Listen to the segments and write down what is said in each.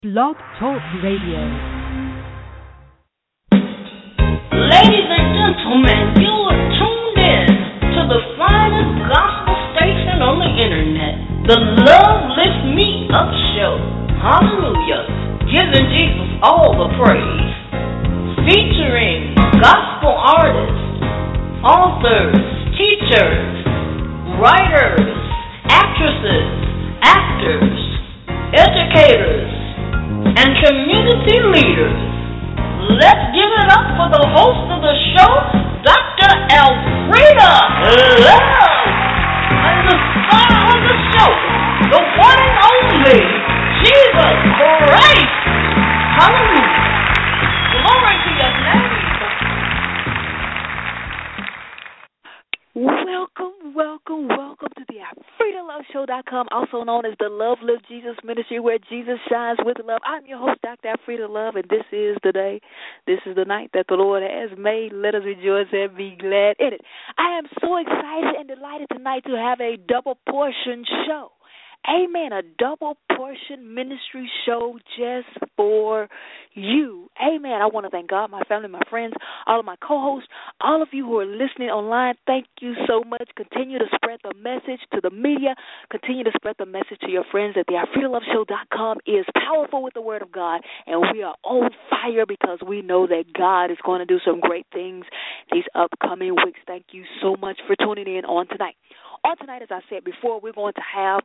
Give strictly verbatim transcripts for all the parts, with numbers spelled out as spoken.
Blog Talk Radio. Ladies and gentlemen, you are tuned in to the finest gospel station on the internet, the Love Lift Me Up Show. Hallelujah. Giving Jesus all the praise. Featuring gospel artists, authors, teachers, writers, actresses, actors, educators, and community leaders. Let's give it up for the host of the show, Doctor Elfrida Love, and the star of the show, the one and only Jesus Christ. Hallelujah. Glory to your name. Welcome, welcome, welcome to the Frida Love Show dot com, also known as the Love Live Jesus Ministry, where Jesus shines with love. I'm your host, Doctor Frida Love, and this is the day, this is the night that the Lord has made. Let us rejoice and be glad in it. I am so excited and delighted tonight to have a double portion show. Amen. A double portion ministry show just for you. Amen. I want to thank God, my family, my friends, all of my co-hosts, all of you who are listening online. Thank you so much. Continue to spread the message to the media. Continue to spread the message to your friends that the Frida Love Show dot com is powerful with the Word of God, and we are on fire because we know that God is going to do some great things these upcoming weeks. Thank you so much for tuning in on tonight. On tonight, as I said before, we're going to have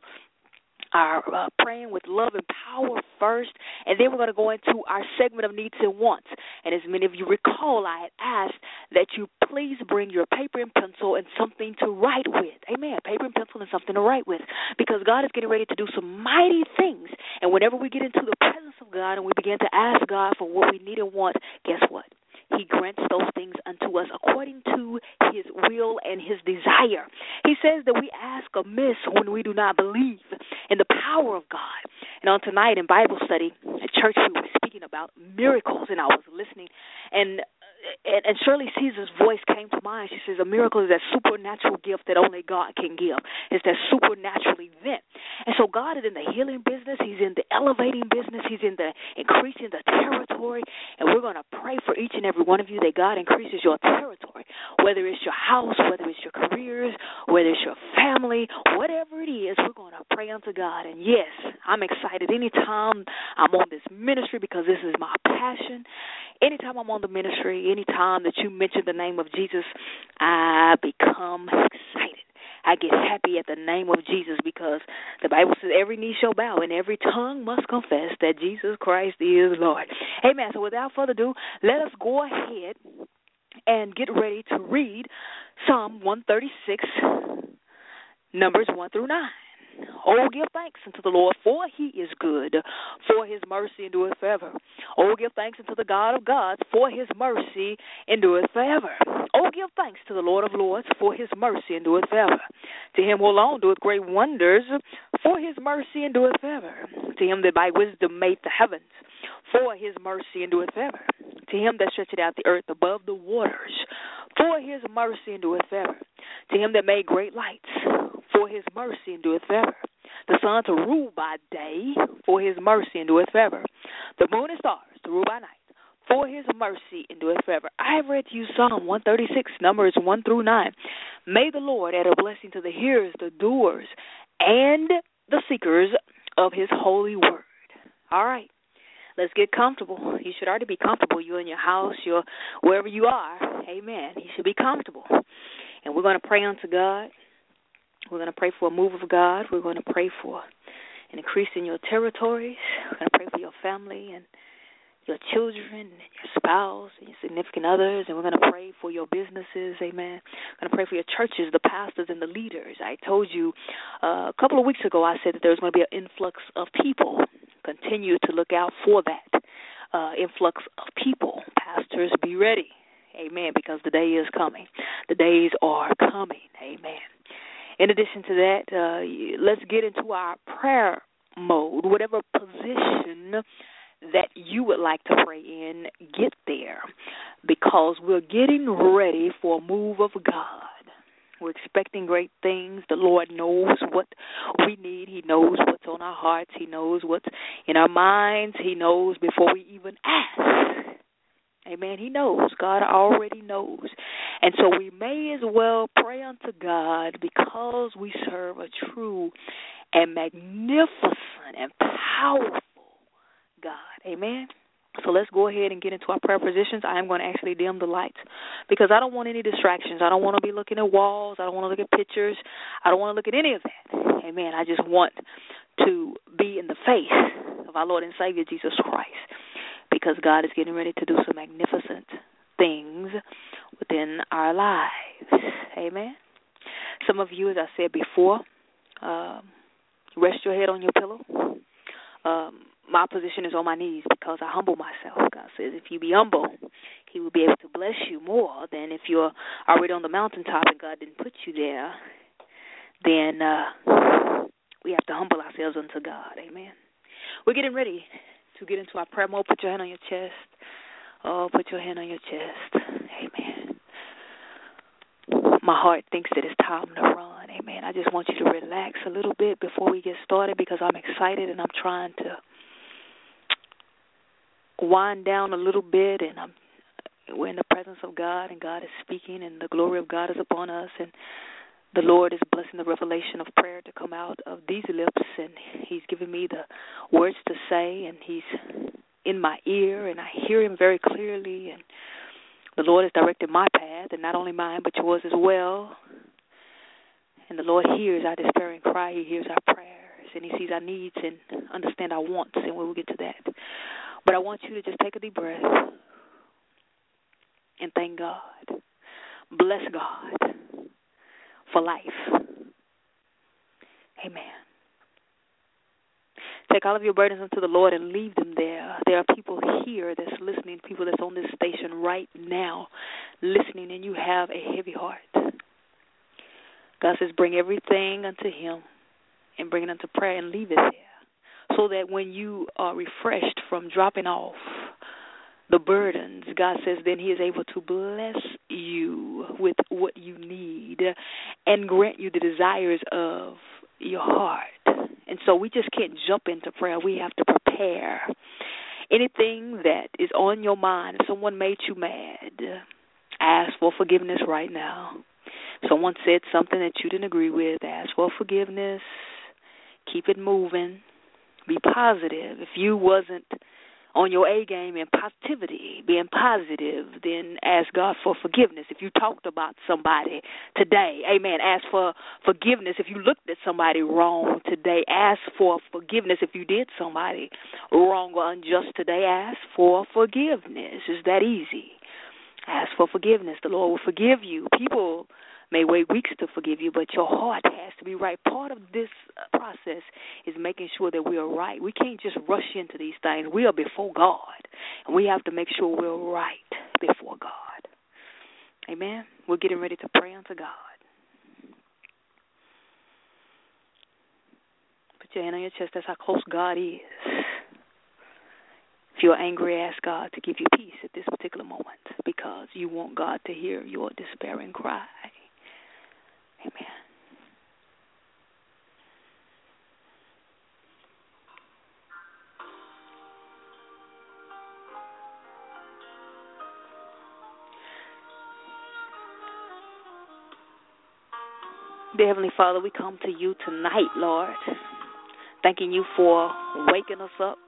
our uh, praying with love and power first, and then we're going to go into our segment of needs and wants. And as many of you recall, I had asked that you please bring your paper and pencil and something to write with. Amen. Paper and pencil and something to write with, because God is getting ready to do some mighty things. And whenever we get into the presence of God and we begin to ask God for what we need and want, guess what? He grants those things unto us according to his will and his desire. He says that we ask amiss when we do not believe in the power of God. And on tonight in Bible study at church, we were speaking about miracles, and I was listening, and and, and Shirley Caesar's voice came to mind. She says a miracle is that supernatural gift that only God can give. It's that supernatural event. And so God is in the healing business. He's in the elevating business. He's in the increasing the territory. And we're going to pray for each and every one of you that God increases your territory, whether it's your house, whether it's your careers, whether it's your family, whatever it is, we're going to pray unto God. And yes, I'm excited anytime I'm on this ministry because this is my passion. Anytime I'm on the ministry, anytime that you mention the name of Jesus, I become excited. I get happy at the name of Jesus because the Bible says every knee shall bow and every tongue must confess that Jesus Christ is Lord. Amen. So without further ado, let us go ahead and get ready to read Psalm one thirty-six, Numbers one through nine. Oh, give thanks unto the Lord, for he is good, for his mercy endureth forever. Oh, give thanks unto the God of gods, for his mercy endureth forever. Oh, give thanks to the Lord of lords, for his mercy endureth forever. To him who alone doeth great wonders, for his mercy endureth forever. To him that by wisdom made the heavens, for his mercy endureth forever. To him that stretcheth out the earth above the waters, for his mercy endureth forever. To him that made great lights, for his mercy endureth forever. The sun to rule by day, for his mercy endureth forever. The moon and stars to rule by night, for his mercy endureth forever. I have read to you Psalm one thirty-six, Numbers one through nine. May the Lord add a blessing to the hearers, the doers, and the seekers of his holy word. All right. Let's get comfortable. You should already be comfortable. You in your house, you're wherever you are. Amen. You should be comfortable. And we're going to pray unto God. We're going to pray for a move of God. We're going to pray for an increase in your territories. We're going to pray for your family and your children and your spouse and your significant others. And we're going to pray for your businesses. Amen. We're going to pray for your churches, the pastors, and the leaders. I told you uh, a couple of weeks ago, I said that there was going to be an influx of people. Continue to look out for that uh, influx of people. Pastors, be ready. Amen, because the day is coming. The days are coming. Amen. In addition to that, uh, let's get into our prayer mode. Whatever position that you would like to pray in, get there, because we're getting ready for a move of God. We're expecting great things. The Lord knows what we need. He knows what's on our hearts. He knows what's in our minds. He knows before we even ask. Amen. He knows. God already knows. And so we may as well pray unto God because we serve a true and magnificent and powerful God. Amen. So let's go ahead and get into our prayer positions. I am going to actually dim the lights because I don't want any distractions. I don't want to be looking at walls. I don't want to look at pictures. I don't want to look at any of that. Amen. I just want to be in the face of our Lord and Savior, Jesus Christ, because God is getting ready to do some magnificent things within our lives. Amen. Some of you, as I said before, um, rest your head on your pillow. Um, my position is on my knees because I humble myself. God says if you be humble, he will be able to bless you more than if you're already on the mountaintop and God didn't put you there. Then uh, we have to humble ourselves unto God. Amen. We're getting ready to get into our prayer mode. Put your hand on your chest. Oh, put your hand on your chest. Amen. My heart thinks that it's time to run. Amen. I just want you to relax a little bit before we get started because I'm excited and I'm trying to wind down a little bit, and I'm, we're in the presence of God, and God is speaking, and the glory of God is upon us, and the Lord is blessing the revelation of prayer to come out of these lips, and he's giving me the words to say, and he's in my ear, and I hear him very clearly, and the Lord has directed my path, and not only mine, but yours as well. And the Lord hears our despairing cry. He hears our prayers, and he sees our needs and understands our wants, and we will get to that. But I want you to just take a deep breath and thank God. Bless God for life. Amen. Take all of your burdens unto the Lord and leave them there. There are people here that's listening, people that's on this station right now listening, and you have a heavy heart. God says bring everything unto him and bring it unto prayer and leave it there so that when you are refreshed from dropping off the burdens, God says then he is able to bless you with what you need and grant you the desires of your heart. And so we just can't jump into prayer. We have to prepare. Anything that is on your mind, if someone made you mad, ask for forgiveness right now. Someone said something that you didn't agree with, ask for forgiveness. Keep it moving. Be positive. If you wasn't on your A game in positivity, being positive, then ask God for forgiveness. If you talked about somebody today, amen, ask for forgiveness. If you looked at somebody wrong today, ask for forgiveness. If you did somebody wrong or unjust today, ask for forgiveness. It's that easy. Ask for forgiveness. The Lord will forgive you. People may wait weeks to forgive you, but your heart has to be right. Part of this process is making sure that we are right. We can't just rush into these things. We are before God, and we have to make sure we're right before God. Amen? We're getting ready to pray unto God. Put your hand on your chest. That's how close God is. If you're angry, ask God to give you peace at this particular moment because you want God to hear your despairing cry. Amen. Dear Heavenly Father, we come to you tonight, Lord, thanking you for waking us up,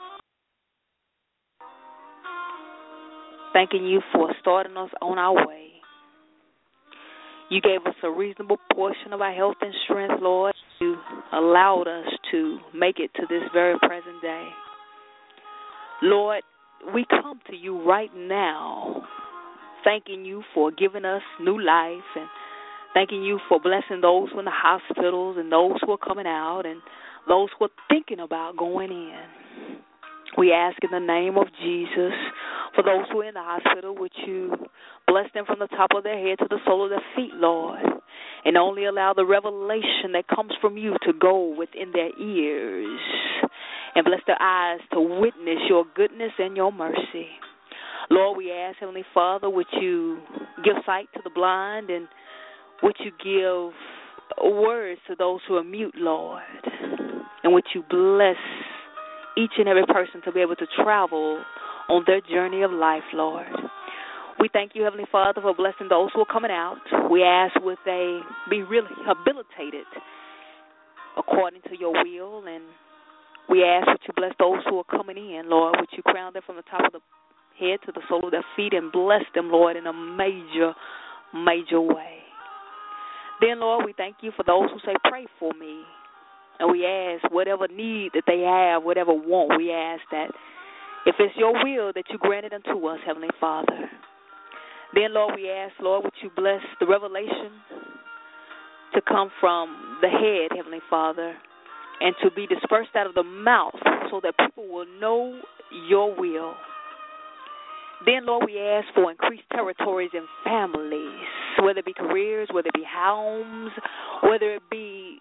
thanking you for starting us on our way. You gave us a reasonable portion of our health and strength, Lord. You allowed us to make it to this very present day. Lord, we come to you right now, thanking you for giving us new life and thanking you for blessing those who are in the hospitals and those who are coming out and those who are thinking about going in. We ask in the name of Jesus for those who are in the hospital, would you bless them from the top of their head to the sole of their feet, Lord, and only allow the revelation that comes from you to go within their ears and bless their eyes to witness your goodness and your mercy. Lord, we ask, Heavenly Father, would you give sight to the blind and would you give words to those who are mute, Lord? And would you bless each and every person to be able to travel on their journey of life, Lord? We thank you, Heavenly Father, for blessing those who are coming out. We ask would they be rehabilitated according to your will, and we ask would you bless those who are coming in, Lord. Would you crown them from the top of the head to the sole of their feet and bless them, Lord, in a major, major way. Then, Lord, we thank you for those who say, pray for me. And we ask whatever need that they have, whatever want, we ask that if it's your will that you grant it unto us, Heavenly Father. Then, Lord, we ask, Lord, would you bless the revelation to come from the head, Heavenly Father, and to be dispersed out of the mouth so that people will know your will. Then, Lord, we ask for increased territories and families, whether it be careers, whether it be homes, whether it be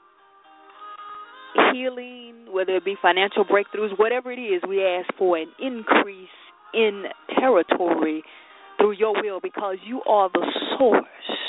healing, whether it be financial breakthroughs, whatever it is, we ask for an increase in territory through your will because you are the source.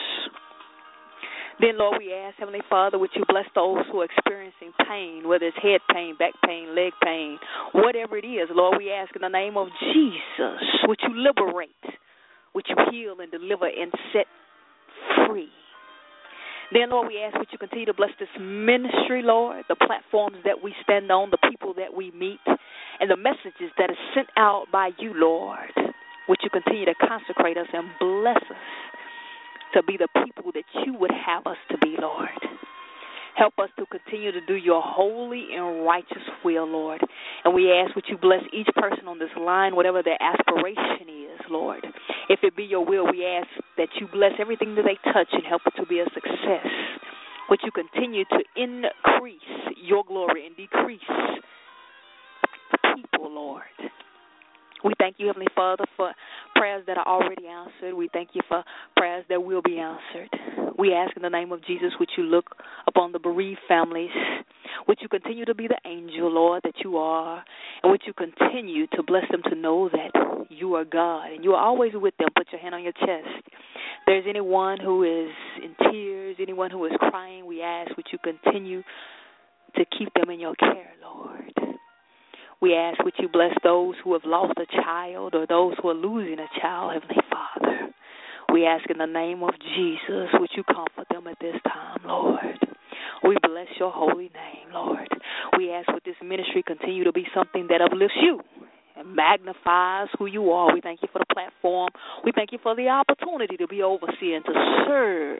Then, Lord, we ask, Heavenly Father, would you bless those who are experiencing pain, whether it's head pain, back pain, leg pain, whatever it is. Lord, we ask in the name of Jesus, would you liberate, would you heal and deliver and set free. Then, Lord, we ask would you continue to bless this ministry, Lord, the platforms that we stand on, the people that we meet, and the messages that are sent out by you, Lord. Would you continue to consecrate us and bless us to be the people that you would have us to be, Lord. Help us to continue to do your holy and righteous will, Lord. And we ask would you bless each person on this line, whatever their aspiration is, Lord. If it be your will, we ask that you bless everything that they touch and help it to be a success. Would you continue to increase your glory and decrease the people, Lord. We thank you, Heavenly Father, for prayers that are already answered. We thank you for prayers that will be answered. We ask in the name of Jesus, would you look upon the bereaved families? Would you continue to be the angel, Lord, that you are? And would you continue to bless them to know that you are God and you are always with them? Put your hand on your chest. If there's anyone who is in tears, anyone who is crying, we ask, would you continue to keep them in your care, Lord? We ask, would you bless those who have lost a child or those who are losing a child, Heavenly Father. We ask in the name of Jesus, would you comfort them at this time, Lord. We bless your holy name, Lord. We ask would this ministry continue to be something that uplifts you and magnifies who you are. We thank you for the platform. We thank you for the opportunity to be overseer and to serve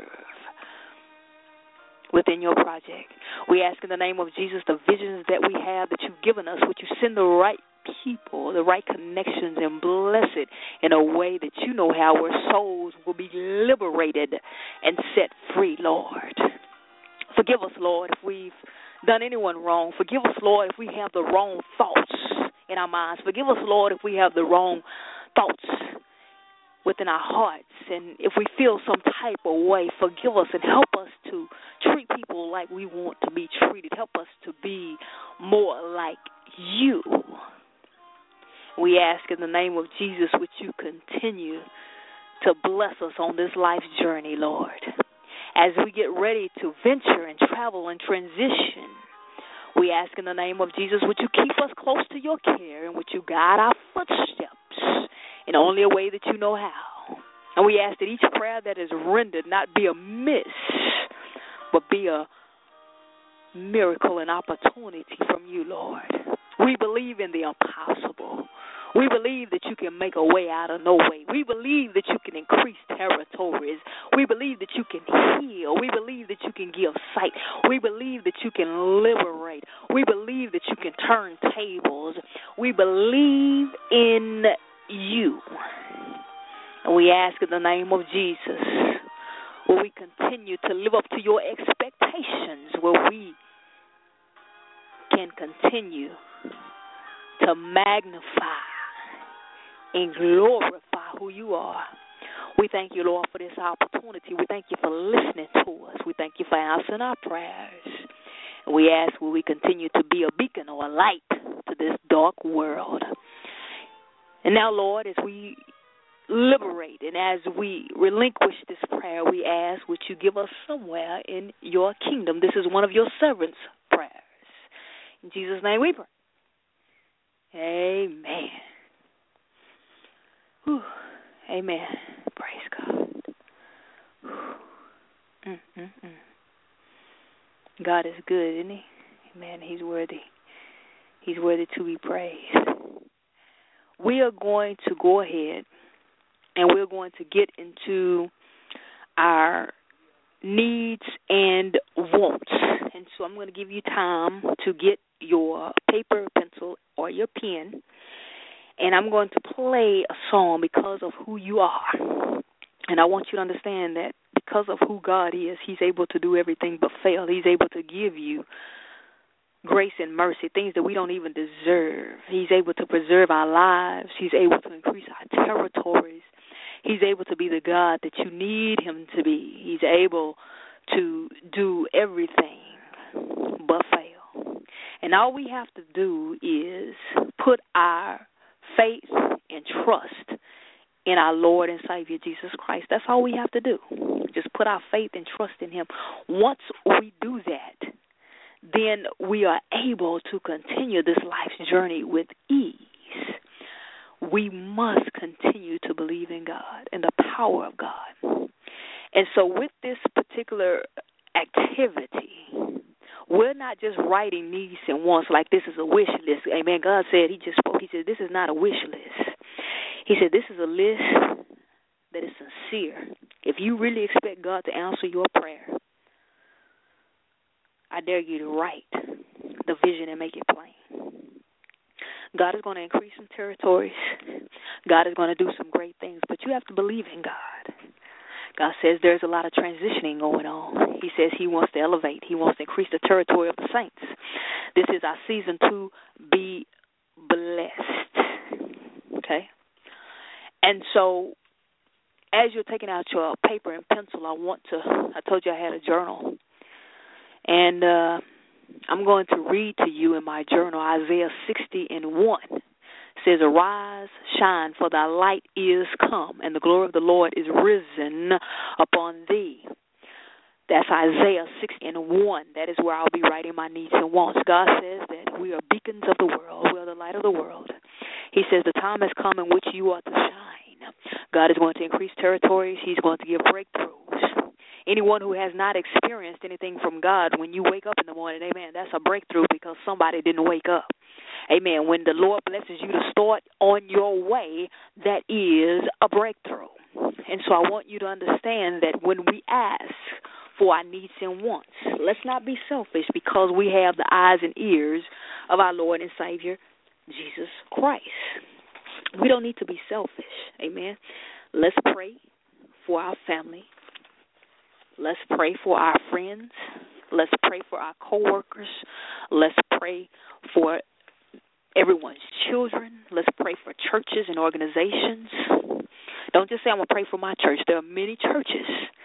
within your project. We ask in the name of Jesus the visions that we have that you've given us, would you send the right people, the right connections, and bless it in a way that you know how, where souls will be liberated and set free, Lord. Forgive us, Lord, if we've done anyone wrong. Forgive us, Lord, if we have the wrong thoughts in our minds. Forgive us, Lord, if we have the wrong thoughts within our hearts. And if we feel some type of way, forgive us and help us to treat people like we want to be treated. Help us to be more like you. We ask in the name of Jesus, would you continue to bless us on this life's journey, Lord. As we get ready to venture and travel and transition, we ask in the name of Jesus, would you keep us close to your care and would you guide our footsteps in only a way that you know how. And we ask that each prayer that is rendered not be a miss, but be a miracle and opportunity from you, Lord. We believe in the impossible. We believe that you can make a way out of no way. We believe that you can increase territories. We believe that you can heal. We believe that you can give sight. We believe that you can liberate. We believe that you can turn tables. We believe in you. And we ask in the name of Jesus, will we continue to live up to your expectations, where we can continue to magnify and glorify who you are. We thank you, Lord, for this opportunity. We thank you for listening to us. We thank you for answering our prayers. And we ask, will we continue to be a beacon or a light to this dark world? And now, Lord, as we liberate and as we relinquish this prayer, we ask, would you give us somewhere in your kingdom? This is one of your servants' prayers. In Jesus' name we pray. Amen. Whew. Amen. Praise God. Mm, mm, mm. God is good, isn't he? Amen. He's worthy. He's worthy to be praised. We are going to go ahead and we're going to get into our needs and wants. And so I'm going to give you time to get your paper, pencil, or your pen, and I'm going to play a song because of who you are. And I want you to understand that because of who God is, he's able to do everything but fail. He's able to give you grace and mercy, things that we don't even deserve. He's able to preserve our lives. He's able to increase our territories. He's able to be the God that you need him to be. He's able to do everything but fail. And all we have to do is put our faith and trust in our Lord and Savior, Jesus Christ. That's all we have to do. Just put our faith and trust in him. Once we do that, then we are able to continue this life's journey with ease. We must continue to believe in God and the power of God. And so with this particular activity, we're not just writing needs and wants like this is a wish list. Amen. God said, he just spoke, he said, this is not a wish list. He said, this is a list that is sincere. If you really expect God to answer your prayer, I dare you to write the vision and make it plain. God is going to increase some territories. God is going to do some great things, but you have to believe in God. God says there's a lot of transitioning going on. He says he wants to elevate. He wants to increase the territory of the saints. This is our season to be blessed. Okay? And so as you're taking out your paper and pencil, I want to, I told you I had a journal. And uh, I'm going to read to you in my journal Isaiah sixty and one. It says, arise, shine, for thy light is come, and the glory of the Lord is risen upon thee. That's Isaiah sixty and one. That is where I'll be writing my needs and wants. God says that we are beacons of the world. We are the light of the world. He says the time has come in which you are to shine. God is going to increase territories. He's going to give breakthroughs. Anyone who has not experienced anything from God, when you wake up in the morning, amen, that's a breakthrough because somebody didn't wake up. Amen. When the Lord blesses you to start on your way, that is a breakthrough. And so I want you to understand that when we ask for our needs and wants, let's not be selfish because we have the eyes and ears of our Lord and Savior, Jesus Christ. We don't need to be selfish. Amen. Let's pray for our family. Let's pray for our friends. Let's pray for our coworkers. Let's pray for everyone's children. Let's pray for churches and organizations. Don't just say, I'm going to pray for my church. There are many churches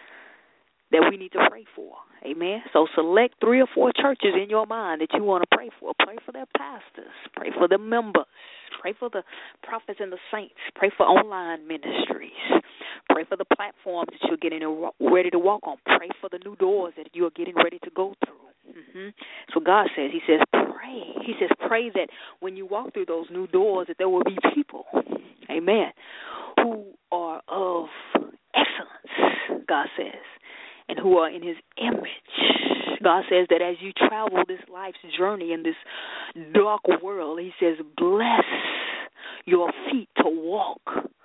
that we need to pray for. Amen. So select three or four churches in your mind that you want to pray for. Pray for their pastors. Pray for their members. Pray for the prophets and the saints. Pray for online ministries. Pray for the platforms that you're getting ready to walk on. Pray for the new doors that you're getting ready to go through. Mm-hmm. So God says, he says, pray. He says, pray that when you walk through those new doors that there will be people, amen, who are of excellence, God says, and who are in his image. God says that as you travel this life's journey in this dark world, he says, bless your feet to walk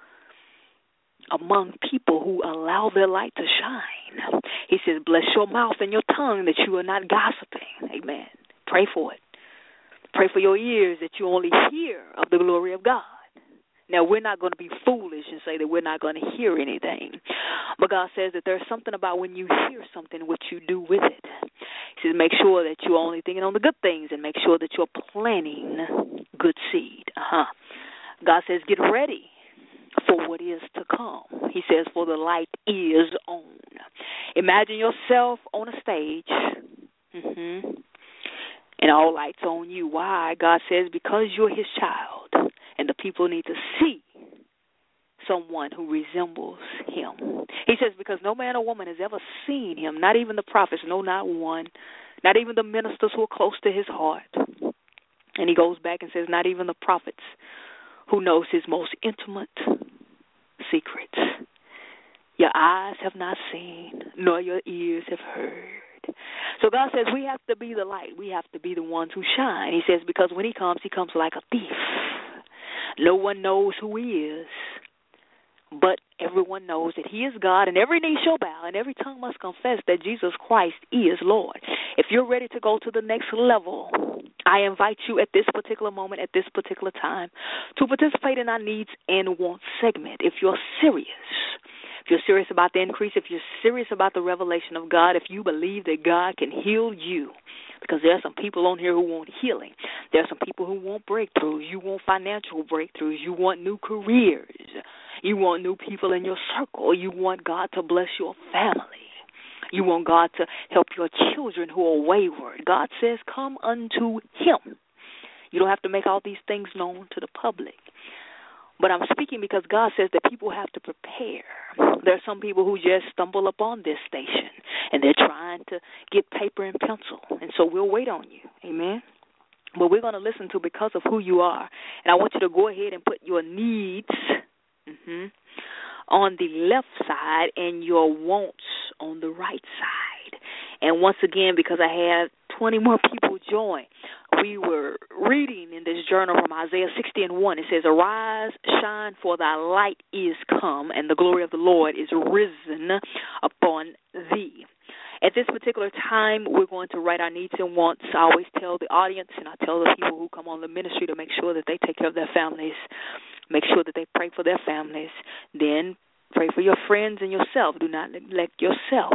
among people who allow their light to shine. He says, bless your mouth and your tongue that you are not gossiping. Amen. Pray for it. Pray for your ears that you only hear of the glory of God. Now, we're not going to be foolish and say that we're not going to hear anything. But God says that there's something about when you hear something, what you do with it. He says make sure that you're only thinking on the good things and make sure that you're planting good seed. Uh-huh. God says get ready for what is to come. He says, for the light is on. Imagine yourself on a stage, mm-hmm, and all lights on you. Why? God says, because you're his child, and the people need to see someone who resembles him. He says, because no man or woman has ever seen him, not even the prophets, no, not one, not even the ministers who are close to his heart. And he goes back and says, not even the prophets who knows his most intimate secrets. Your eyes have not seen, nor your ears have heard. So God says we have to be the light. We have to be the ones who shine. He says because when he comes, he comes like a thief. No one knows who he is, but everyone knows that he is God, and every knee shall bow, and every tongue must confess that Jesus Christ is Lord. If you're ready to go to the next level, I invite you at this particular moment, at this particular time, to participate in our Needs and Wants segment. If you're serious, if you're serious about the increase, if you're serious about the revelation of God, if you believe that God can heal you, because there are some people on here who want healing. There are some people who want breakthroughs. You want financial breakthroughs. You want new careers. You want new people in your circle. You want God to bless your family. You want God to help your children who are wayward. God says, come unto him. You don't have to make all these things known to the public. But I'm speaking because God says that people have to prepare. There are some people who just stumble upon this station, and they're trying to get paper and pencil. And so we'll wait on you. Amen? But we're going to listen to Because of Who You Are. And I want you to go ahead and put your needs mm-hmm, on the left side and your wants on the right side. And once again, because I had twenty more people join, we were reading in this journal from Isaiah sixty and one. It says, arise, shine, for thy light is come, and the glory of the Lord is risen upon thee. At this particular time, we're going to write our needs and wants. I always tell the audience, and I tell the people who come on the ministry to make sure that they take care of their families, make sure that they pray for their families, then pray for your friends and yourself. Do not neglect yourself.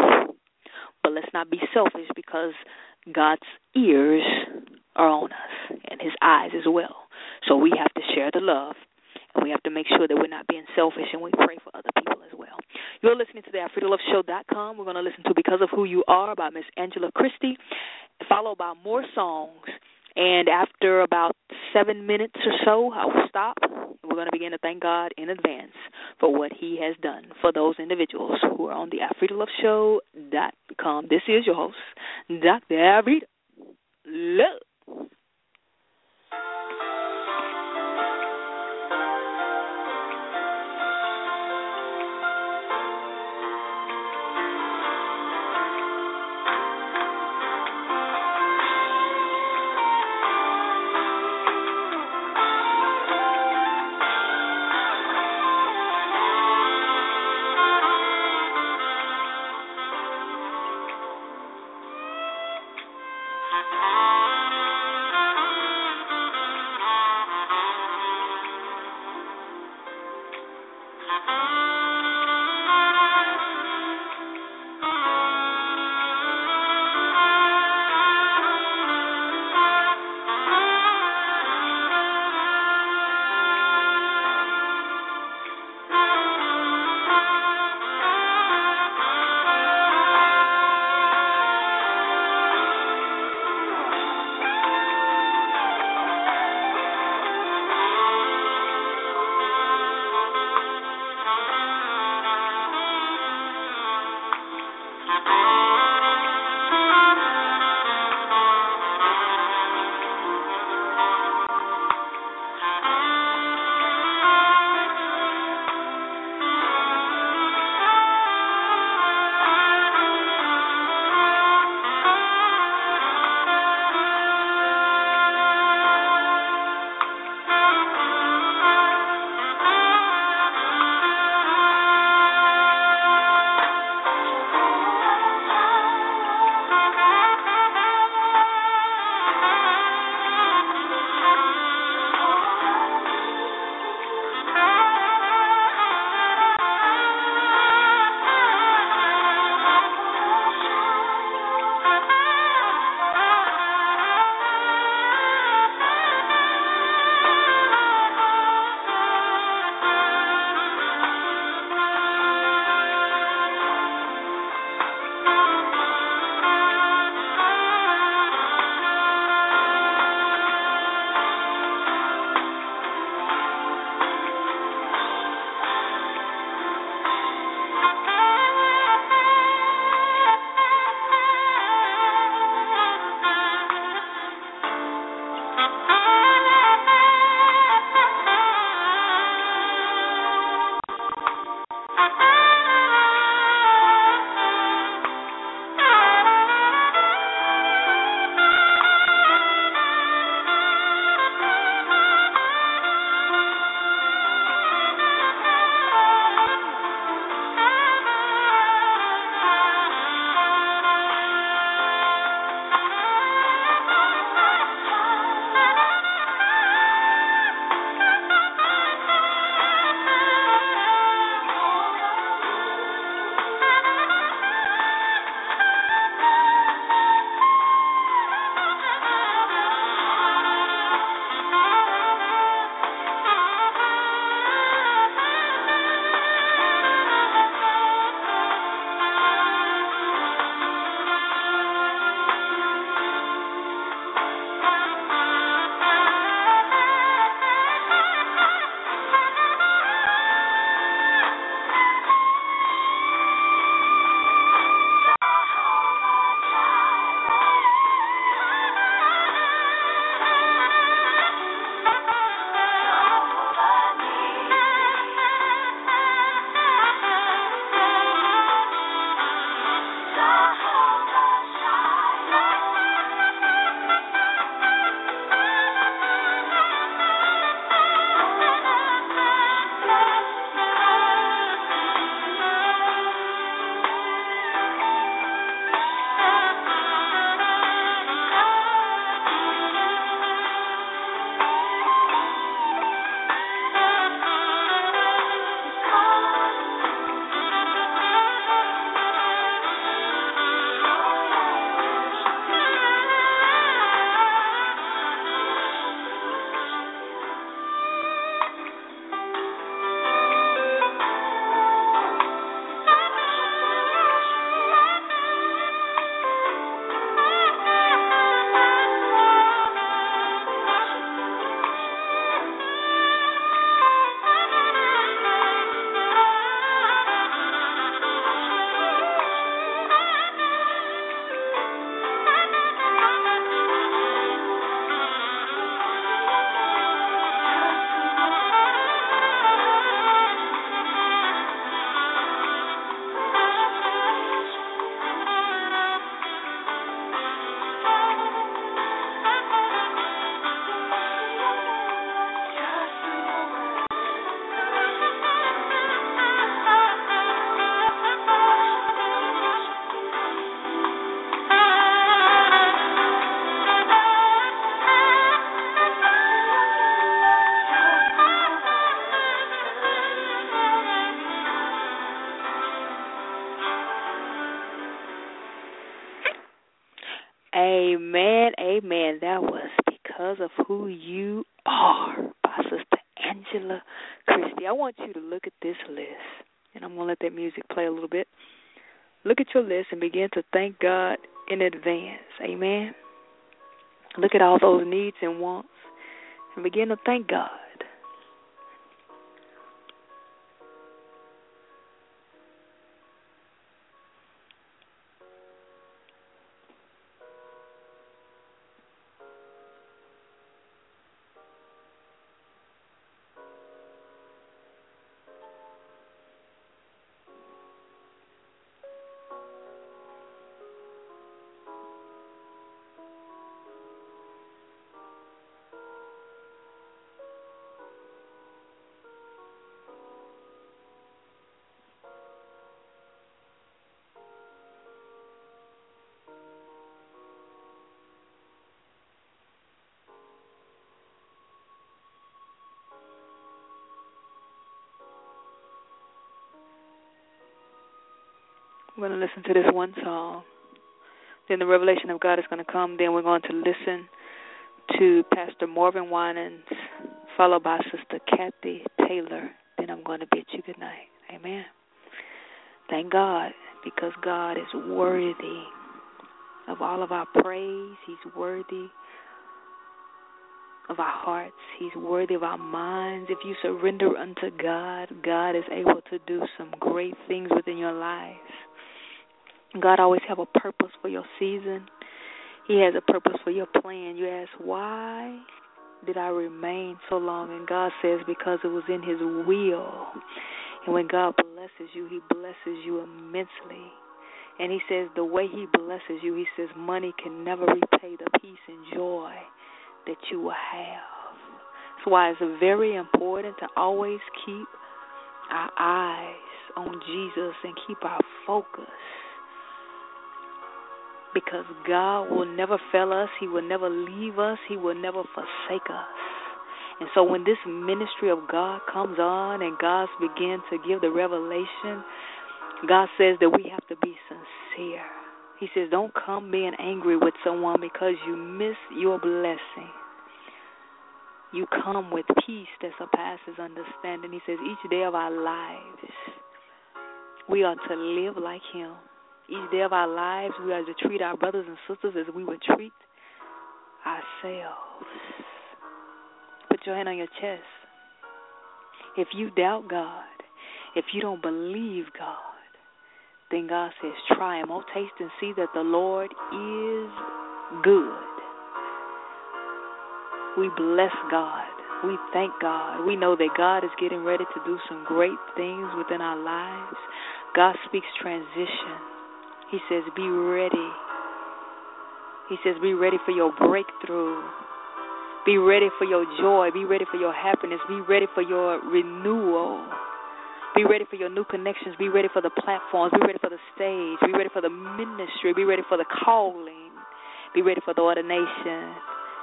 But let's not be selfish, because God's ears are on us and his eyes as well. So we have to share the love, and we have to make sure that we're not being selfish, and we pray for other people as well. You're listening to the Afrida Love Show dot com. We're going to listen to Because of Who You Are by Miss Angela Christie, followed by more songs. And after about seven minutes or so, I will stop. We're going to begin to thank God in advance for what he has done for those individuals who are on the Afrida Love Show dot com. This is your host, Doctor Afrida Love. Ah. Amen. That was Because of Who You Are by Sister Angela Christie. I want you to look at this list, and I'm going to let that music play a little bit. Look at your list and begin to thank God in advance. Amen. Look at all those needs and wants and begin to thank God. We're going to listen to this one song. Then the revelation of God is going to come. Then we're going to listen to Pastor Marvin Winans, followed by Sister Kathy Taylor. Then I'm going to bid you good night. Amen. Thank God, because God is worthy of all of our praise. He's worthy of our hearts. He's worthy of our minds. If you surrender unto God, God is able to do some great things within your life. God always have a purpose for your season. He has a purpose for your plan. You ask, why did I remain so long? And God says, because it was in His will. And when God blesses you, He blesses you immensely. And He says the way He blesses you, He says money can never repay the peace and joy that you will have. That's why it's very important to always keep our eyes on Jesus and keep our focus. Because God will never fail us. He will never leave us. He will never forsake us. And so when this ministry of God comes on and God begins to give the revelation, God says that we have to be sincere. He says, don't come being angry with someone because you miss your blessing. You come with peace that surpasses understanding. He says, each day of our lives, we are to live like Him. Each day of our lives, we are to treat our brothers and sisters as we would treat ourselves. Put your hand on your chest. If you doubt God, if you don't believe God, then God says, try Him. Oh, taste and see that the Lord is good. We bless God. We thank God. We know that God is getting ready to do some great things within our lives. God speaks transition. He says, be ready. He says, be ready for your breakthrough. Be ready for your joy. Be ready for your happiness. Be ready for your renewal. Be ready for your new connections. Be ready for the platforms. Be ready for the stage. Be ready for the ministry. Be ready for the calling. Be ready for the ordination.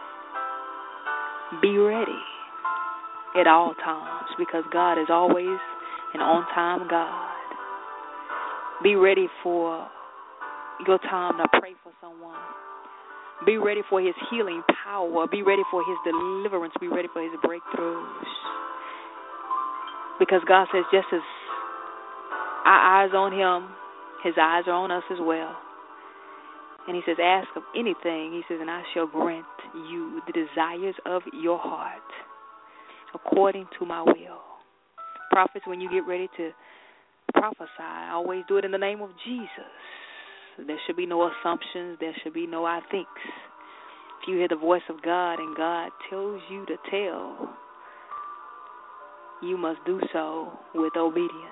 Be ready at all times, because God is always an on-time God. Be ready for your time to pray for someone. Be ready for His healing power. Be ready for His deliverance. Be ready for His breakthroughs. Because God says, just as our eyes on Him, His eyes are on us as well. And He says, ask of anything. He says, and I shall grant you the desires of your heart according to my will. Prophets, when you get ready to prophesy, always do it in the name of Jesus. There should be no assumptions. There should be no I thinks. If you hear the voice of God and God tells you to tell, you must do so with obedience.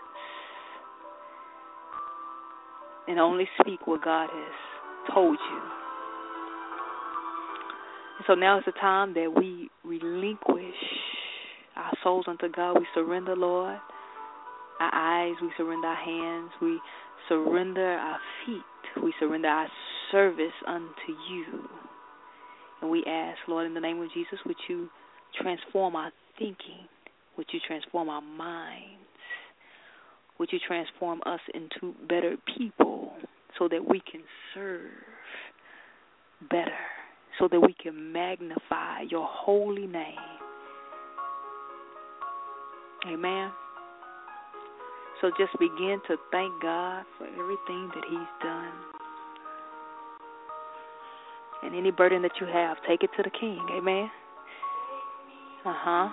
And only speak what God has told you. And so now is the time that we relinquish our souls unto God. We surrender, Lord, our eyes. We surrender our hands. We surrender our feet. We surrender our service unto you. And we ask, Lord, in the name of Jesus, would you transform our thinking? Would you transform our minds? Would you transform us into better people so that we can serve better, so that we can magnify your holy name. Amen. So just begin to thank God for everything that he's done. And any burden that you have, take it to the King. Amen. Uh-huh.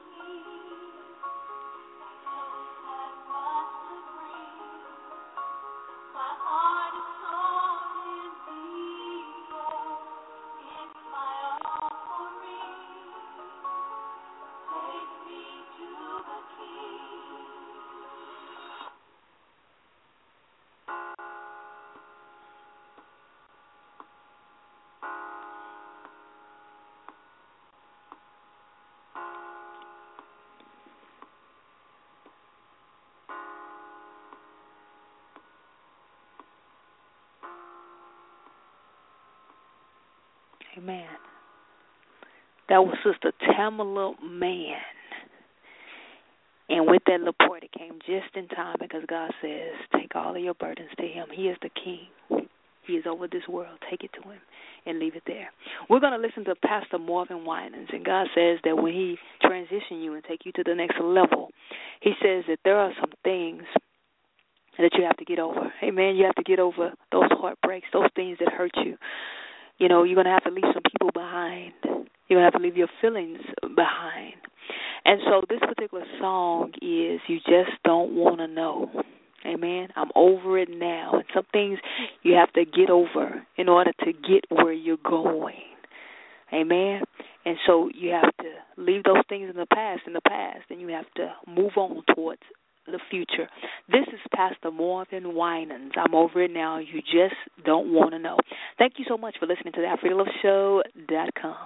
Amen. That was Sister Tamala Mann. And with that little part, it came just in time because God says, take all of your burdens to him. He is the King. He is over this world. Take it to him and leave it there. We're going to listen to Pastor Marvin Winans, and God says that when he transition you and take you to the next level, he says that there are some things that you have to get over. Amen. You have to get over those heartbreaks, those things that hurt you. You know, you're going to have to leave some people behind. You're going to have to leave your feelings behind. And so this particular song is You Just Don't Want to Know. Amen. I'm over it now. And some things you have to get over in order to get where you're going. Amen. And so you have to leave those things in the past, in the past, and you have to move on towards the future. This is Pastor Marvin Winans. I'm over it now. You just don't want to know. Thank you so much for listening to the Africa Love Show dot com.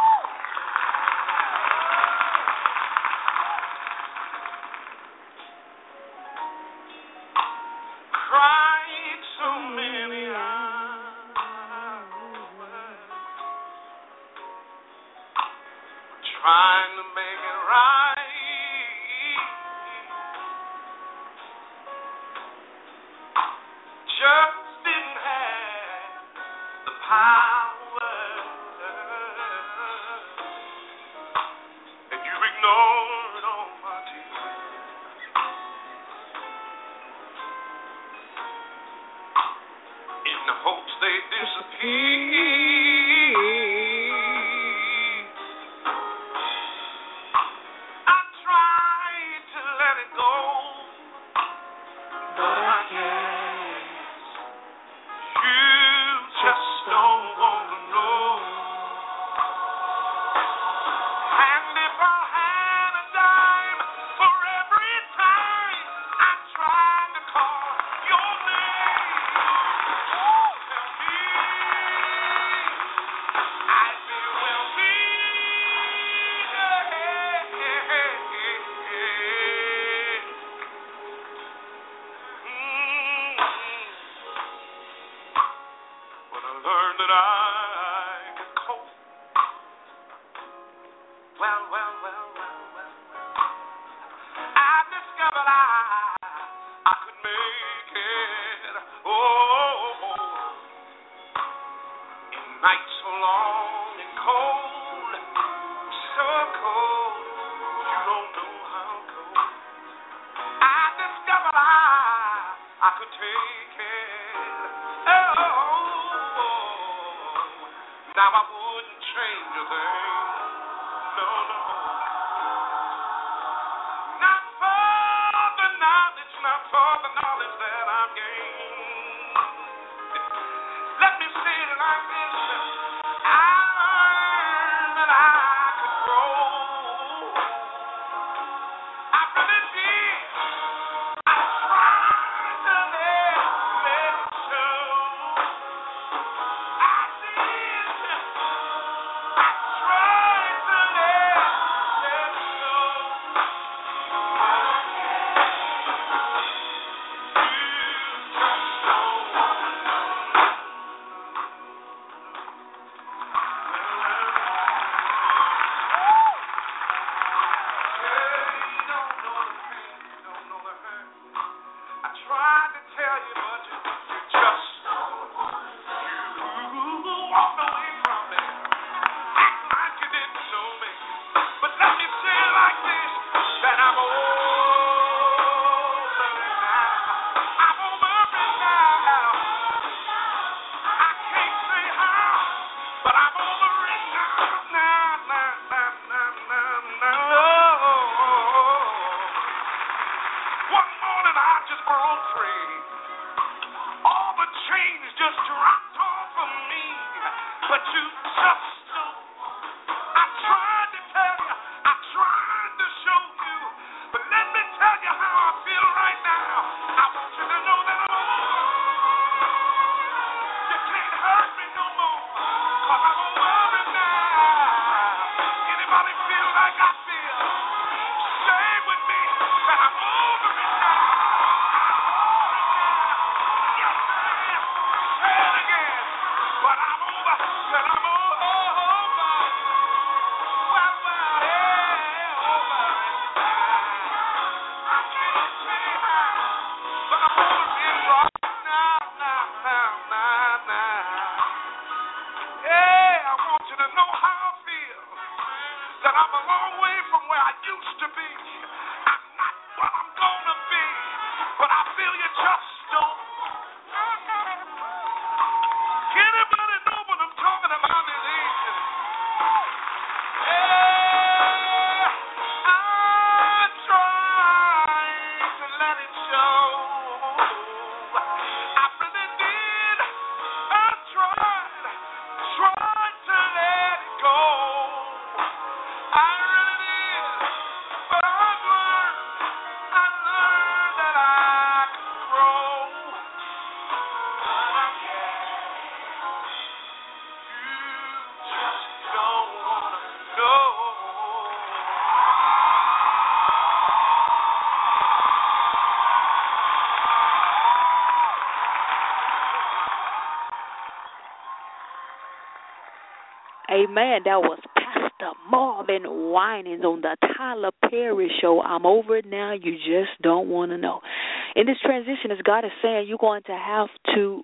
Cried so many hours, trying to make it right. Just didn't have the power, and you ignored all my tears in the hopes they disappear. I tried to let it go, but I can't. You just don't want to know. And if I had a dime for every time I tried to call your name, tell me I'd be wealthy. But I learned that I could cope. Well, well, well, well, well, well. I discovered I, I could make it. Oh, in nights so long and cold, so cold, you don't know how cold. I discovered I, I could take it. Oh, now I wouldn't change a thing. No, no. Not for the knowledge, not for the knowledge that I've gained. Let me say it like this. I learned that I could grow. I really did. I tried to let, Amen. That was Pastor Marvin Winans on the Tyler Perry Show. I'm over it now. You just don't want to know. In this transition, as God is saying, you're going to have to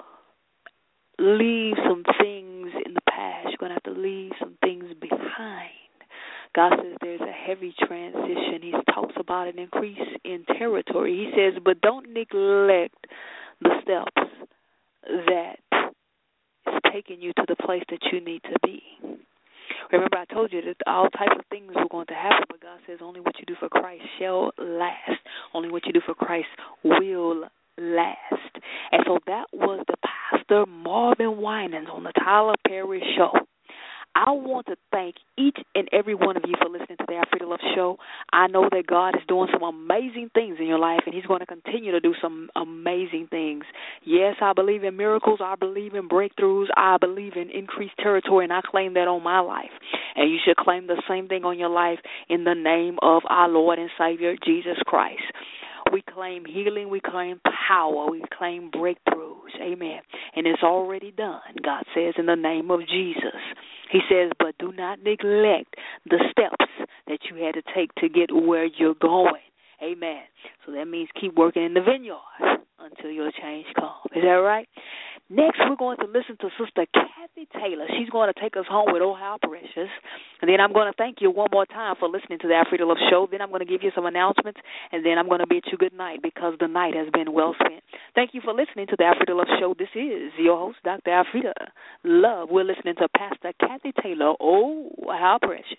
leave some things in the past. You're going to have to leave some things behind. God says there's a heavy transition. He talks about an increase in territory. He says, but don't neglect the steps that is taking you to the place that you need to be. Remember, I told you that all types of things were going to happen, but God says only what you do for Christ shall last. Only what you do for Christ will last. And so that was the Pastor Marvin Winans on the Tyler Perry Show. I want to thank each and every one of you for listening to the Alfreda Love Show. I know that God is doing some amazing things in your life, and he's going to continue to do some amazing things. Yes, I believe in miracles. I believe in breakthroughs. I believe in increased territory, and I claim that on my life. And you should claim the same thing on your life in the name of our Lord and Savior, Jesus Christ. We claim healing. We claim power. We claim breakthroughs. Amen. And it's already done, God says, in the name of Jesus. He says, but do not neglect the steps that you had to take to get where you're going. Amen. So that means keep working in the vineyard until your change comes. Is that right? Next, we're going to listen to Sister Kathy Taylor. She's going to take us home with Oh How Precious. And then I'm going to thank you one more time for listening to the Alfreda Love Show. Then I'm going to give you some announcements, and then I'm going to bid you good night because the night has been well spent. Thank you for listening to the Alfreda Love Show. This is your host, Doctor Alfreda Love. We're listening to Pastor Kathy Taylor. Oh, how precious.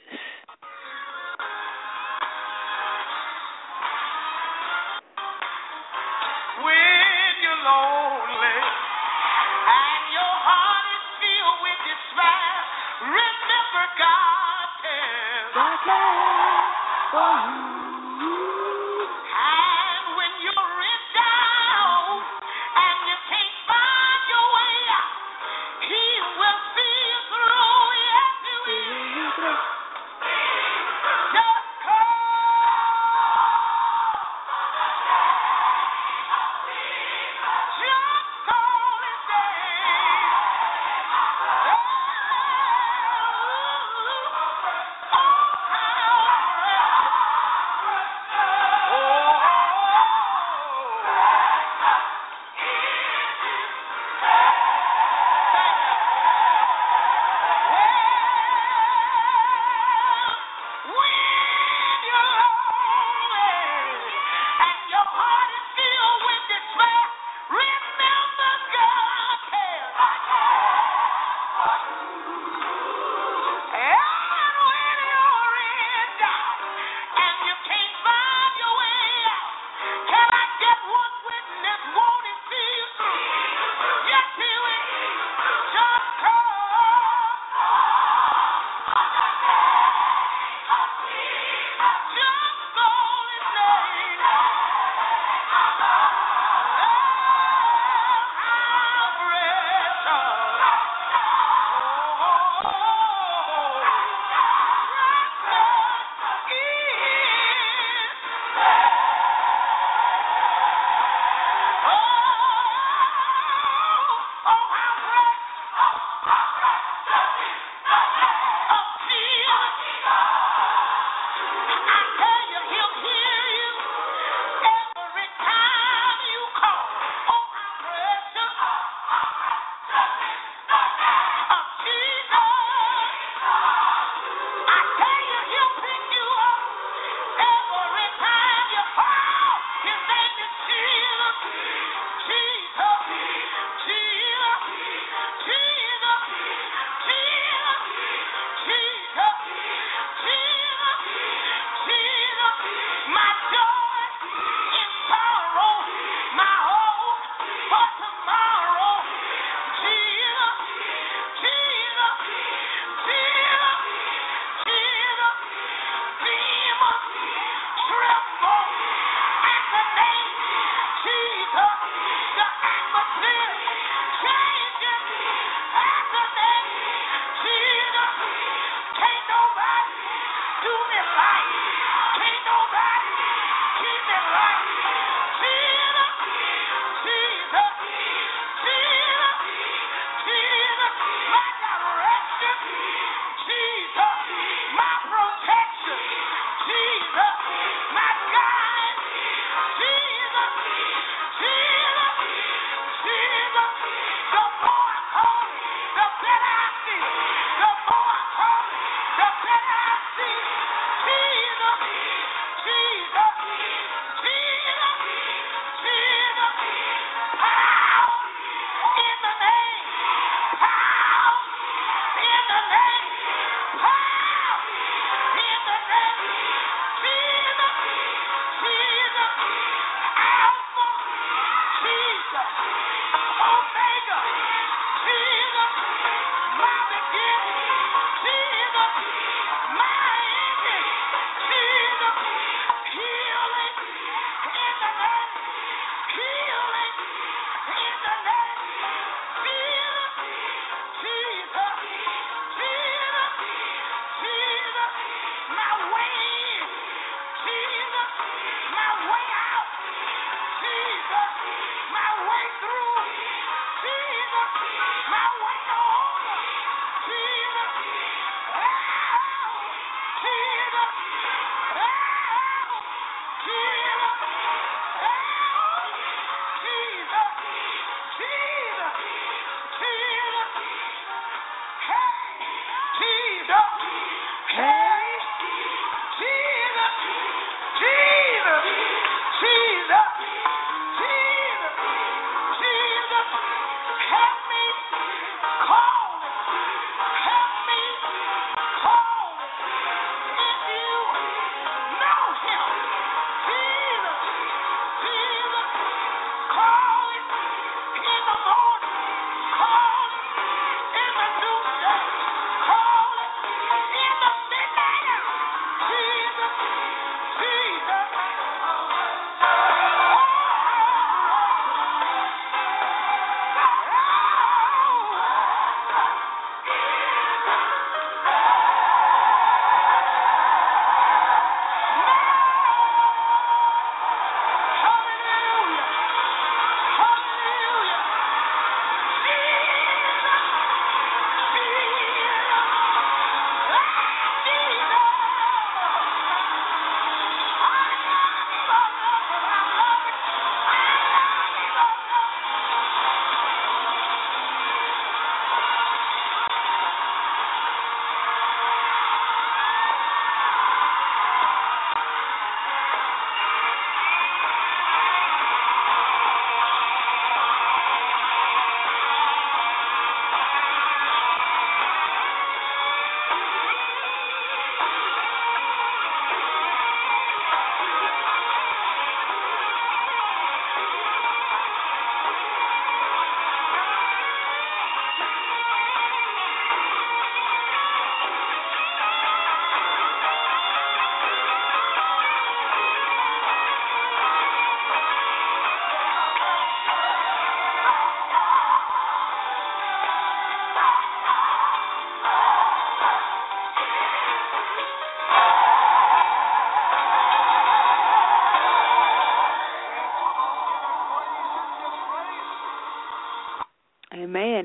When you're lonely and your heart is filled with despair, remember God cares. God cares for you. And when you're in doubt and you can't find your way out, He will see you through. Yes, He will.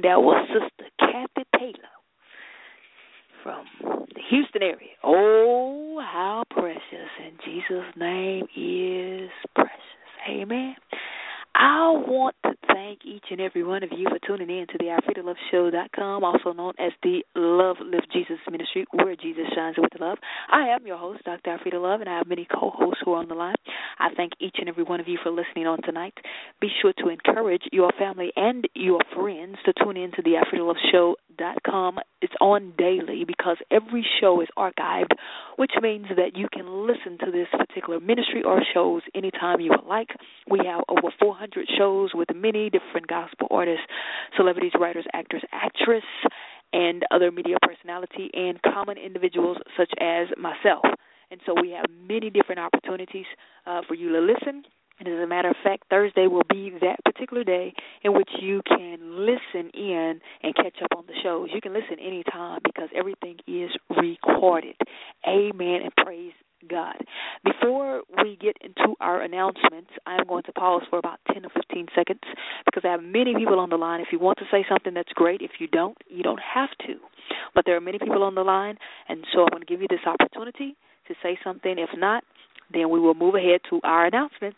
and that was Sister Kathy Taylor from the Houston area. Oh, how precious in Jesus' name is precious. Amen. I want to thank each and every one of you for tuning in to the I Frida Love Show dot com, also known as the Love Lift Jesus Ministry, where Jesus shines with love. I am your host, Doctor Alfreda Love, and I have many co-hosts who are on the line. I thank each and every one of you for listening on tonight. Be sure to encourage your family and your friends to tune in to the I Frida Love Show dot com. It's on daily because every show is archived, which means that you can listen to this particular ministry or shows anytime you would like. We have over four hundred shows with many different gospel artists, celebrities, writers, actors, actress, and other media personality and common individuals such as myself. And so we have many different opportunities uh, for you to listen. And as a matter of fact, Thursday will be that particular day in which you can listen in and catch up on the shows. You can listen anytime because everything is recorded. Amen and praise God. Before we get into our announcements, I'm going to pause for about ten or fifteen seconds because I have many people on the line. If you want to say something, that's great. If you don't, you don't have to. But there are many people on the line, and so I'm going to give you this opportunity to say something. If not, then we will move ahead to our announcements.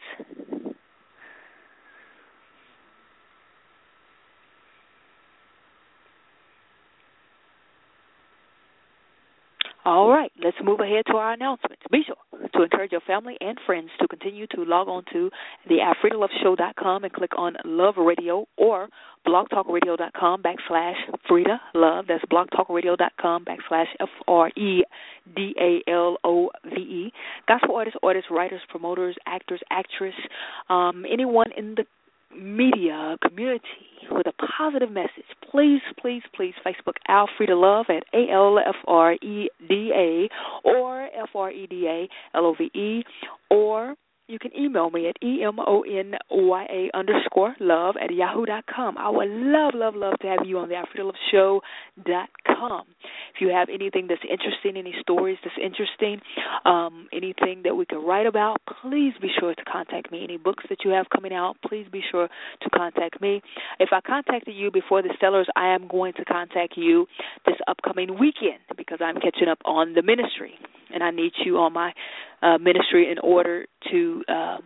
All right, let's move ahead to our announcements. Be sure to encourage your family and friends to continue to log on to the I Frida Love Show dot com and click on Love Radio or blog talk radio dot com backslash Frida Love. That's blog talk radio dot com backslash F R E D A L O V E. Gospel artists, artists, writers, promoters, actors, actress, um, anyone in the media community with a positive message, please, please, please Facebook Alfreda Love at A L F R E D A or F R E D A L O V E, or you can email me at E M O N Y A underscore love at yahoo dot com. I would love, love, love to have you on the Alfreda Love Show dot com. If you have anything that's interesting, any stories that's interesting, um, anything that we could write about, please be sure to contact me. Any books that you have coming out, please be sure to contact me. If I contacted you before the Stellars, I am going to contact you this upcoming weekend because I'm catching up on the ministry, and I need you on my uh, ministry in order to um,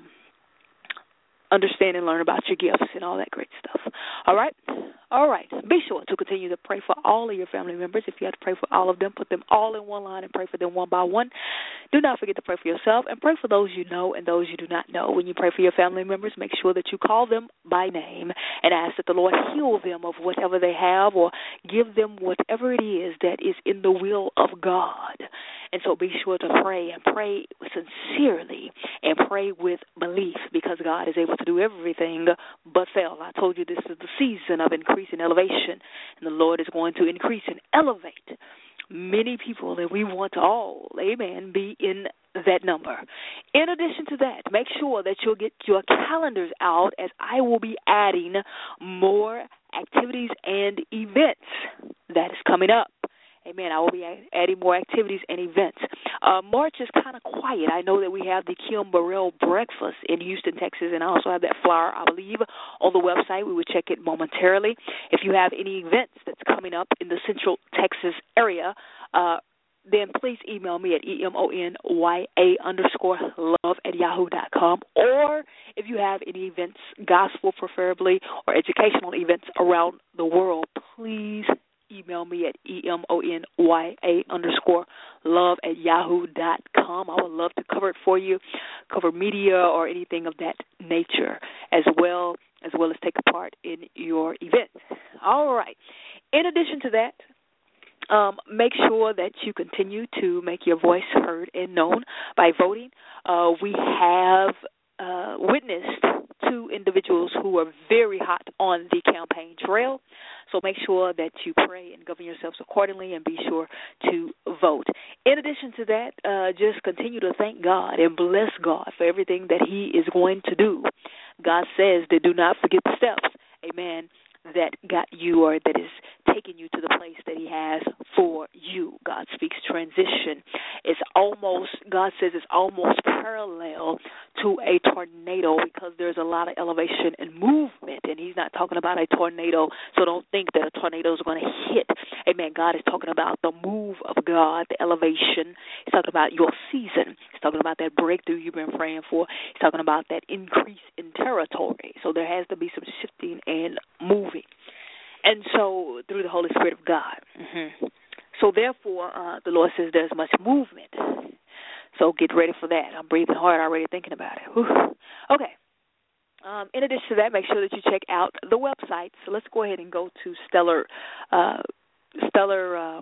understand and learn about your gifts and all that great stuff. All right? All right. Be sure to continue to pray for all of your family members. If you have to pray for all of them, put them all in one line and pray for them one by one. Do not forget to pray for yourself and pray for those you know and those you do not know. When you pray for your family members, make sure that you call them by name and ask that the Lord heal them of whatever they have or give them whatever it is that is in the will of God. And so be sure to pray and pray sincerely and pray with belief because God is able to do everything but fail. I told you this is the season of increase and elevation, and the Lord is going to increase and elevate many people, and we want to all, amen, be in that number. In addition to that, make sure that you'll get your calendars out as I will be adding more activities and events that is coming up. Amen. I will be adding more activities and events. Uh, March is kind of quiet. I know that we have the Kim Burrell Breakfast in Houston, Texas, and I also have that flyer, I believe, on the website. We will check it momentarily. If you have any events that's coming up in the Central Texas area, uh, then please email me at E M O N Y A underscore love at yahoo dot com. Or if you have any events, gospel preferably, or educational events around the world, please email me at E M O N Y A underscore love at yahoo dot com. I would love to cover it for you, cover media or anything of that nature as well, as well as take a part in your event. All right. In addition to that, Um, make sure that you continue to make your voice heard and known by voting. Uh, we have uh, witnessed two individuals who are very hot on the campaign trail, so make sure that you pray and govern yourselves accordingly and be sure to vote. In addition to that, uh, just continue to thank God and bless God for everything that He is going to do. God says that do not forget the steps, amen, that got you or that is taking you to the place that he has for you. God speaks transition. It's almost, God says it's almost parallel to a tornado because there's a lot of elevation and movement, and he's not talking about a tornado, so don't think that a tornado is going to hit. Amen. God is talking about the move of God, the elevation. He's talking about your season. He's talking about that breakthrough you've been praying for. He's talking about that increase in territory. So there has to be some shifting and moving. And so through the Holy Spirit of God. Mm-hmm. So therefore, uh, the Lord says there's much movement. So get ready for that. I'm breathing hard already thinking about it. Whew. Okay. Um, in addition to that, make sure that you check out the website. So let's go ahead and go to Stellar, uh, Stellar um,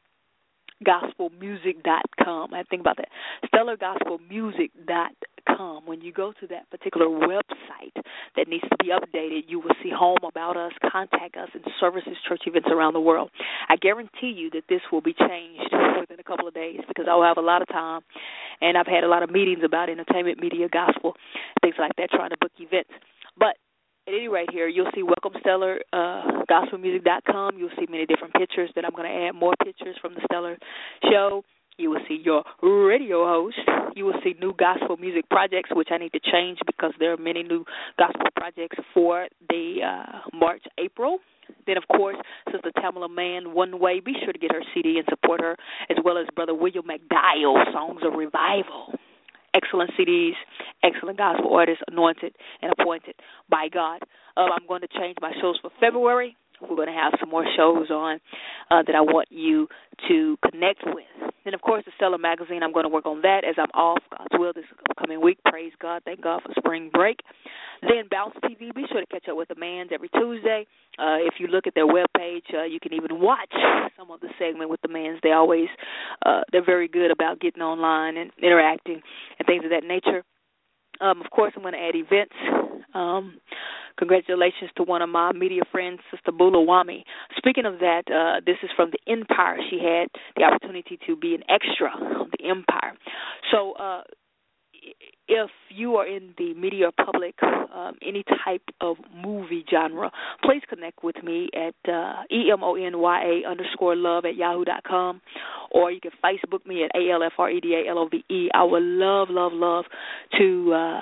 Gospel Music dot com. I think about that. Stellar Gospel Music dot com. When you go to that particular website that needs to be updated, you will see home, about us, contact us, and services, church events around the world. I guarantee you that this will be changed within a couple of days because I will have a lot of time, and I've had a lot of meetings about entertainment, media, gospel, things like that, trying to book events. But at any rate, here you'll see Welcome Stellar uh, Gospel Music dot com. You'll see many different pictures that I'm going to add more pictures from the Stellar Show. You will see your radio host. You will see new gospel music projects, which I need to change because there are many new gospel projects for the uh, March, April. Then, of course, Sister Tamala Mann, One Way. Be sure to get her C D and support her, as well as Brother William McDowell, Songs of Revival. Excellent C Ds, excellent gospel artists, anointed and appointed by God. Uh, I'm going to change my shows for February. We're going to have some more shows on uh, that I want you to connect with. And, of course, the Stellar Magazine, I'm going to work on that as I'm off, God's will, this upcoming week. Praise God. Thank God for spring break. Then Bounce T V, be sure to catch up with the Mans every Tuesday. Uh, if you look at their webpage, uh, you can even watch some of the segment with the Mans. They always, uh, they're very good about getting online and interacting and things of that nature. Um, of course, I'm going to add events. Um, congratulations to one of my media friends, Sister Bula Wami. Speaking of that, uh, this is from the Empire. She had the opportunity to be an extra on the Empire. So uh, if you are in the media public, um, any type of movie genre, please connect with me at uh, E M O N Y A underscore love at yahoo dot com, or you can Facebook me at A L F R E D A L O V E. I would love, love, love to uh,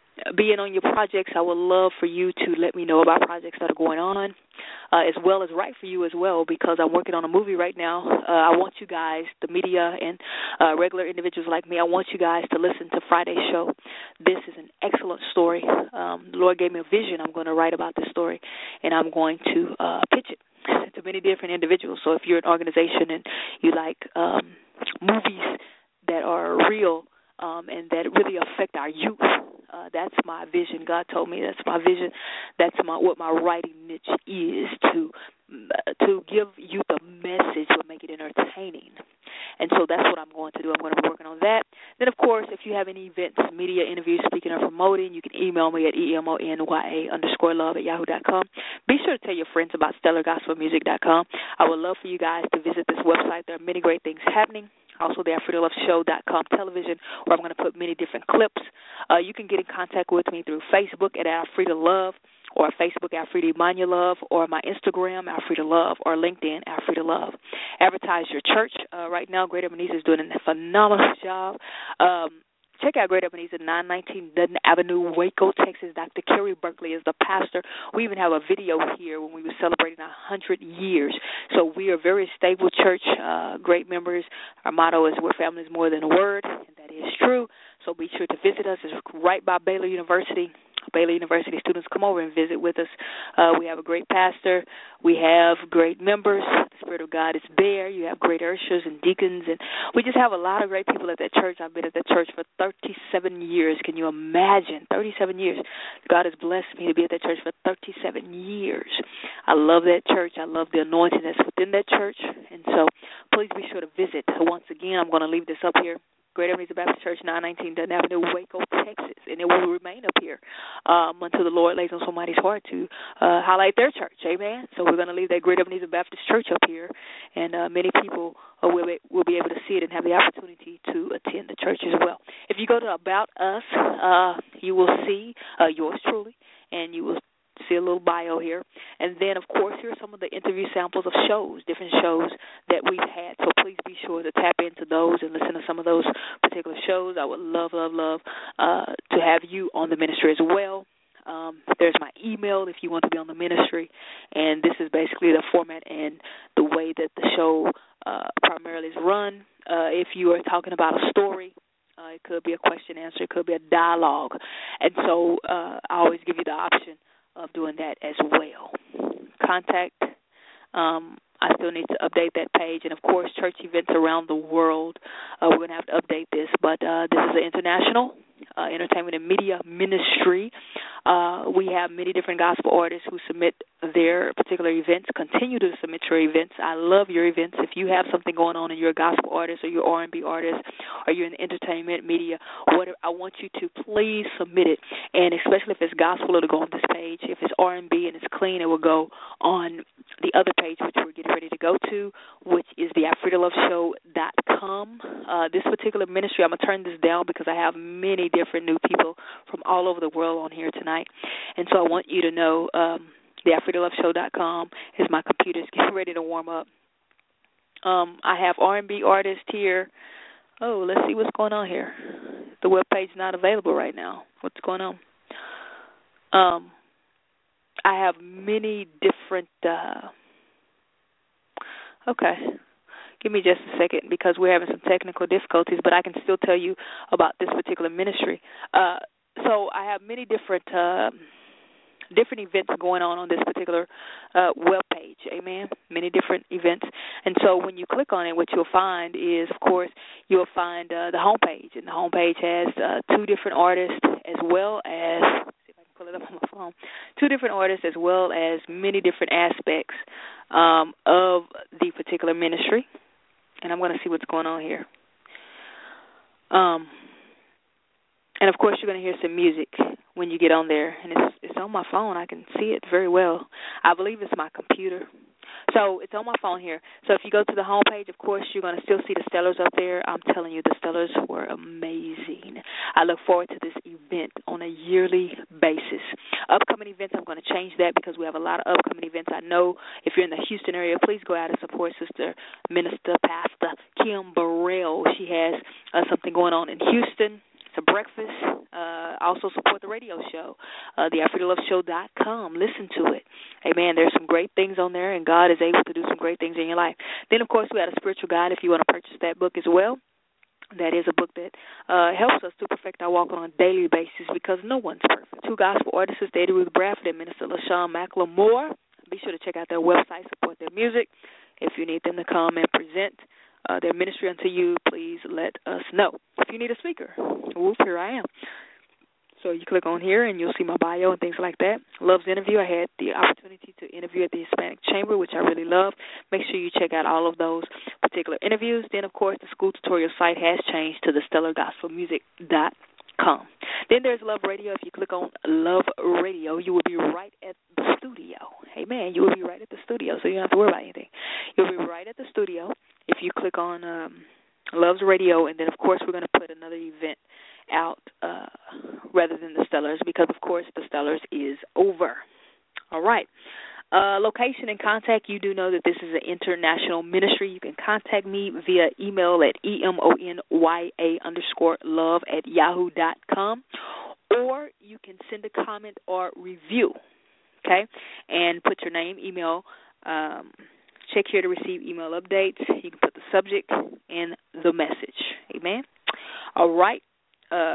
be in on your projects. I would love for you to let me know about projects that are going on, uh, as well as write for you as well, because I'm working on a movie right now. Uh, I want you guys, the media and uh, regular individuals like me, I want you guys to listen to Friday's show. This is an excellent story. Um, the Lord gave me a vision. I'm going to write about this story, and I'm going to uh, pitch it to many different individuals. So if you're an organization and you like um, movies that are real um, and that really affect our youth, Uh, that's my vision. God told me that's my vision. That's my what my writing niche is, to uh, to give you the message but make it entertaining. And so that's what I'm going to do. I'm going to be working on that. Then, of course, if you have any events, media interviews, speaking or promoting, you can email me at E M O N Y A underscore love at yahoo dot com. Be sure to tell your friends about Stellar Gospel Music dot com. I would love for you guys to visit this website. There are many great things happening. Also, the Alfreda Love Show dot com television, where I'm going to put many different clips. Uh, you can get in contact with me through Facebook at Alfreda Love, or Facebook Alfreda Imanya Love, or my Instagram Alfreda Love, or LinkedIn Alfreda Love. Advertise your church. Uh, right now, Great Ebenezer is doing a phenomenal job. Um, Check out Great Ebenezer, nine nineteen Dutton Avenue, Waco, Texas. Doctor Kerry Berkeley is the pastor. We even have a video here when we were celebrating one hundred years. So we are a very stable church, uh, great members. Our motto is, we're families more than a word, and that is true. So be sure to visit us. It's right by Baylor University. Baylor University students, come over and visit with us. Uh, we have a great pastor. We have great members. The Spirit of God is there. You have great ushers and deacons, and we just have a lot of great people at that church. I've been at that church for thirty-seven years. Can you imagine? thirty-seven years. God has blessed me to be at that church for thirty-seven years. I love that church. I love the anointing that's within that church, and so please be sure to visit. Once again, I'm going to leave this up here. Great Ebenezer Baptist Church, nine nineteen Dutton Avenue, Waco, Texas, and it will remain up here um, until the Lord lays on somebody's heart to uh, highlight their church. Amen. So we're going to leave that Great Ebenezer Baptist Church up here, and uh, many people uh, will, be, will be able to see it and have the opportunity to attend the church as well. If you go to About Us, uh, you will see uh, yours truly, and you will see a little bio here. And then, of course, here are some of the interview samples of shows, different shows that we've had. So please be sure to tap into those and listen to some of those particular shows. I would love, love, love uh, to have you on the ministry as well. Um, there's my email if you want to be on the ministry. And this is basically the format and the way that the show uh, primarily is run. Uh, if you are talking about a story, uh, it could be a question answer, it could be a dialogue. And so uh, I always give you the option of doing that as well. Contact, um, I still need to update that page. And, of course, church events around the world. Uh, we're going to have to update this. But uh, this is an international uh, entertainment and media ministry. Uh, we have many different gospel artists who submit their particular events. Continue to submit your events. I love your events. If you have something going on and you're a gospel artist or you're R and B artist or you're in entertainment, media, whatever, I want you to please submit it. And especially if it's gospel, it'll go on this page. If it's R and B and it's clean, it will go on the other page, which we're getting ready to go to, which is the Afrida Love Show dot com. Uh, this particular ministry, I'm going to turn this down because I have many different new people from all over the world on here tonight. And so I want you to know um, the Afrida Love Show dot com is my computer's getting ready to warm up. Um, I have R and B artists here. Oh, let's see what's going on here. The web page is not available right now. What's going on? Um, I have many different, uh, okay, give me just a second because we're having some technical difficulties, but I can still tell you about this particular ministry. Uh, so I have many different uh, different events going on on this particular uh, web page, amen, many different events. And so when you click on it, what you'll find is, of course, you'll find uh, the homepage, and the homepage has uh, two different artists as well as, pull it up on my phone, two different artists as well as many different aspects um, of the particular ministry. And I'm going to see what's going on here. Um, and, of course, you're going to hear some music when you get on there. And it's, it's on my phone. I can see it very well. I believe it's my computer. So it's on my phone here. So if you go to the homepage, of course, you're going to still see the Stellars up there. I'm telling you, the Stellars were amazing. I look forward to this event on a yearly basis. Upcoming events, I'm going to change that because we have a lot of upcoming events. I know if you're in the Houston area, please go out and support Sister Minister Pastor Kim Burrell. She has uh, something going on in Houston. It's a breakfast. Uh, also support the radio show, uh, the Afrida Love Show dot com. Listen to it. Amen. There's some great things on there, and God is able to do some great things in your life. Then, of course, we had a spiritual guide if you want to purchase that book as well. That is a book that uh, helps us to perfect our walk on a daily basis because no one's perfect. Two gospel artists, Eddie Ruth Bradford and Minister LaShawn McLemore. Be sure to check out their website, support their music. If you need them to come and present Uh, their ministry unto you, please let us know. If you need a speaker, whoop, here I am. So you click on here, and you'll see my bio and things like that. Love's interview. I had the opportunity to interview at the Hispanic Chamber, which I really love. Make sure you check out all of those particular interviews. Then, of course, the school tutorial site has changed to the stellar gospel music dot com. Then there's Love Radio. If you click on Love Radio, you will be right at the studio. Amen. You will be right at the studio, so you don't have to worry about anything. You'll be right at the studio if you click on um, Love's Radio, and then, of course, we're going to put another event out uh, rather than the Stellars because, of course, the Stellars is over. All right. Uh, location and contact, you do know that this is an international ministry. You can contact me via email at E-M-O-N-Y-A underscore love at yahoo dot com, or you can send a comment or review, okay, and put your name, email, um, check here to receive email updates. You can put the subject and the message. Amen. All right. Uh,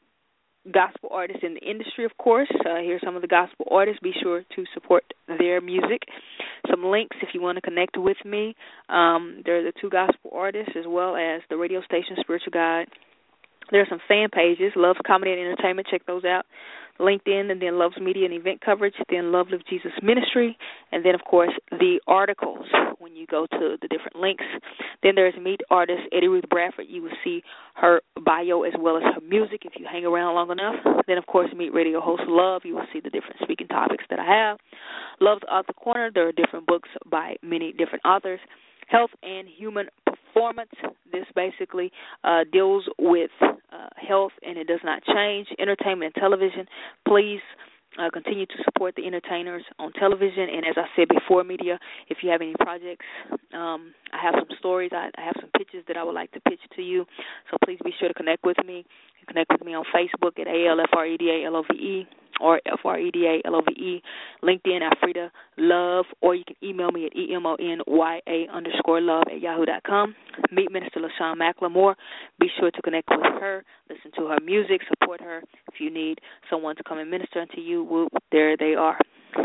gospel artists in the industry, of course. Uh, here's some of the gospel artists. Be sure to support their music. Some links if you want to connect with me. Um, there are the two gospel artists as well as the radio station Spiritual Guide. There are some fan pages, Love's Comedy and Entertainment. Check those out. LinkedIn, and then Love's Media and Event Coverage, then Love Live Jesus Ministry, and then, of course, the articles when you go to the different links. Then there's Meet Artist Eddie Ruth Bradford. You will see her bio as well as her music if you hang around long enough. Then, of course, Meet Radio Host Love. You will see the different speaking topics that I have. Love's Author Corner. There are different books by many different authors. Health and Human Performance. This basically uh, deals with uh, health, and it does not change. Entertainment and television. Please Uh, continue to support the entertainers on television. And as I said before, media, if you have any projects, um, I have some stories. I, I have some pitches that I would like to pitch to you. So please be sure to connect with me. You can connect with me on Facebook at A L F R E D A L O V E or F R E D A L O V E, LinkedIn, Alfreda Love, or you can email me at E M O N Y A underscore love at yahoo dot com. Meet Minister LaShawn McLemore. Be sure to connect with her, listen to her music, support her. If you need someone to come and minister unto you, well, there they are.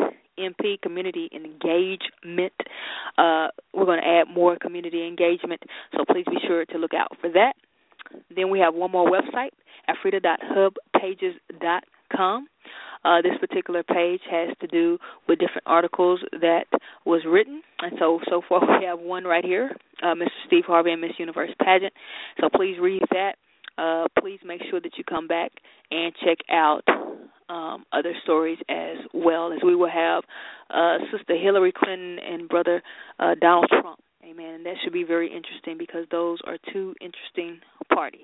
M P, community engagement. Uh, we're going to add more community engagement, so please be sure to look out for that. Then we have one more website, alfreda dot hub pages dot com. Uh, this particular page has to do with different articles that was written. And so, so far we have one right here, uh, Mister Steve Harvey and Miss Universe Pageant. So please read that. Uh, please make sure that you come back and check out um, other stories as well, as we will have uh, Sister Hillary Clinton and Brother uh, Donald Trump. Amen. And that should be very interesting because those are two interesting parties.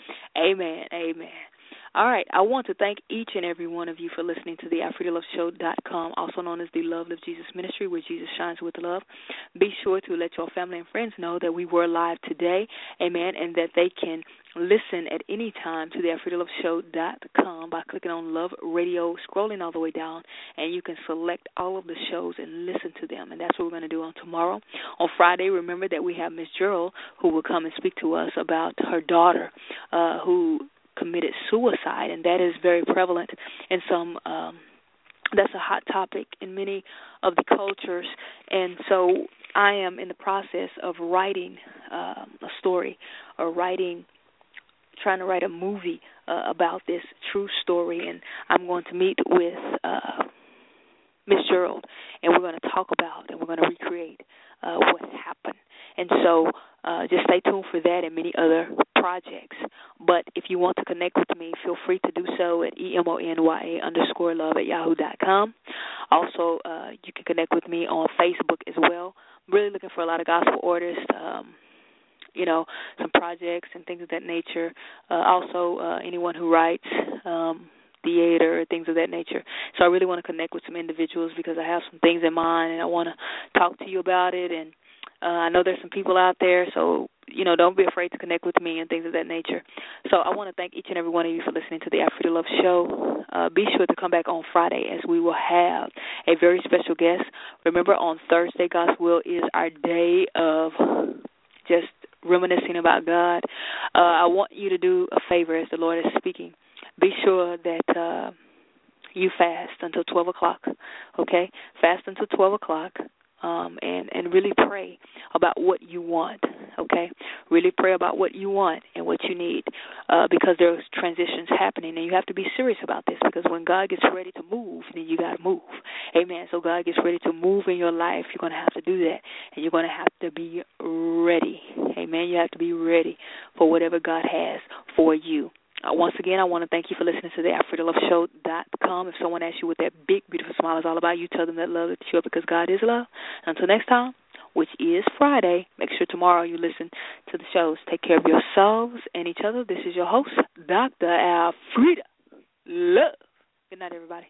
Amen. Amen. All right, I want to thank each and every one of you for listening to the Alfreda Love Show dot com, also known as the Love Live Jesus Ministry, where Jesus shines with love. Be sure to let your family and friends know that we were live today, amen, and that they can listen at any time to the Alfreda Love Show dot com by clicking on Love Radio, scrolling all the way down, and you can select all of the shows and listen to them, and that's what we're going to do on tomorrow. On Friday, remember that we have Miss Gerald, who will come and speak to us about her daughter, uh, who committed suicide, and that is very prevalent in some, um, that's a hot topic in many of the cultures, and so I am in the process of writing uh, a story or writing, trying to write a movie uh, about this true story, and I'm going to meet with uh, Miss Gerald, and we're going to talk about and we're going to recreate uh, what happened. And so uh, just stay tuned for that and many other projects. But if you want to connect with me, feel free to do so at E M O N Y A underscore love at yahoo dot com. Also, uh, you can connect with me on Facebook as well. I'm really looking for a lot of gospel artists, um, you know, some projects and things of that nature. Uh, also, uh, anyone who writes, um, theater, things of that nature. So I really want to connect with some individuals because I have some things in mind and I want to talk to you about it. And uh, I know there's some people out there, so, you know, don't be afraid to connect with me and things of that nature. So I want to thank each and every one of you for listening to the Alfreda Love Show. Uh, be sure to come back on Friday as we will have a very special guest. Remember, on Thursday, God's Will is our day of just reminiscing about God. Uh, I want you to do a favor as the Lord is speaking. Be sure that uh, you fast until twelve o'clock, okay? Fast until twelve o'clock um, and, and really pray about what you want, okay? Really pray about what you want and what you need uh, because there's transitions happening, and you have to be serious about this because when God gets ready to move, then you got to move. Amen. So God gets ready to move in your life, you're going to have to do that, and you're going to have to be ready. Amen. You have to be ready for whatever God has for you. Uh, once again, I want to thank you for listening to the Alfreda Love Show dot com. If someone asks you what that big, beautiful smile is all about, you tell them that love lifts you up because God is love. Until next time, which is Friday, make sure tomorrow you listen to the shows. Take care of yourselves and each other. This is your host, Doctor Alfreda Love. Good night, everybody.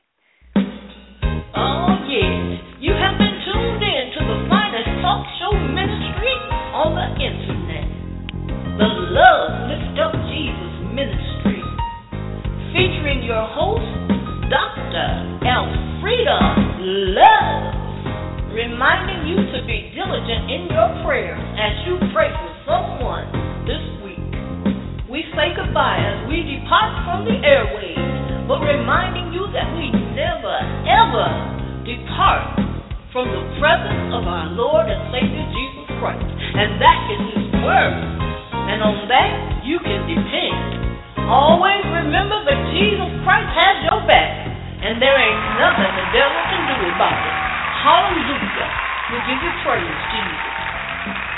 Oh, yes. You have been tuned in to the finest talk show ministry on the internet. The Love Lift Up Jesus Ministry, featuring your host, Doctor Alfreda Love, reminding you to be diligent in your prayers as you pray for someone this week. We say goodbye as we depart from the airwaves, but reminding you that we never, ever depart from the presence of our Lord and Savior Jesus Christ, and that is His Word, and on that you can depend. Always remember that Jesus Christ has your back, and there ain't nothing the devil can do about it. Hallelujah. We give you praise, Jesus.